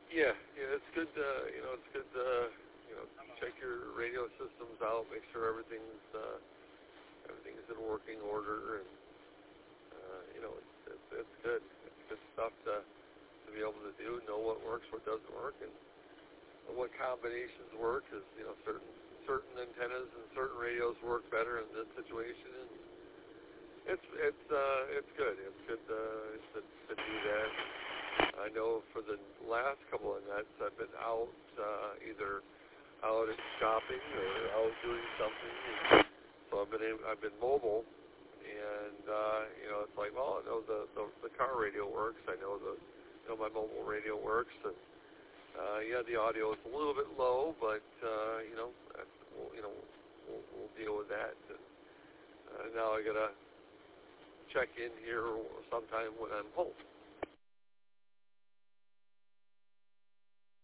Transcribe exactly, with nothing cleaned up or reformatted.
Yeah, yeah, it's good. To, you know, it's good to you know check your radio systems out, make sure everything's uh, everything's in working order, and uh, you know, it's, it's it's good. It's good stuff to to be able to do, know what works, what doesn't work, and what combinations work. Because you know, certain certain antennas and certain radios work better in this situation, and it's it's uh, it's good. It's good to, to to do that. I know for the last couple of nights I've been out, uh, either out shopping or out doing something. And so I've been able, I've been mobile, and uh, you know, it's like, well, I know the, the the car radio works. I know the you know my mobile radio works, and uh, yeah, the audio is a little bit low, but uh, you know, that's, we'll, you know, we'll, we'll deal with that. And, uh, now I gotta check in here sometime when I'm home.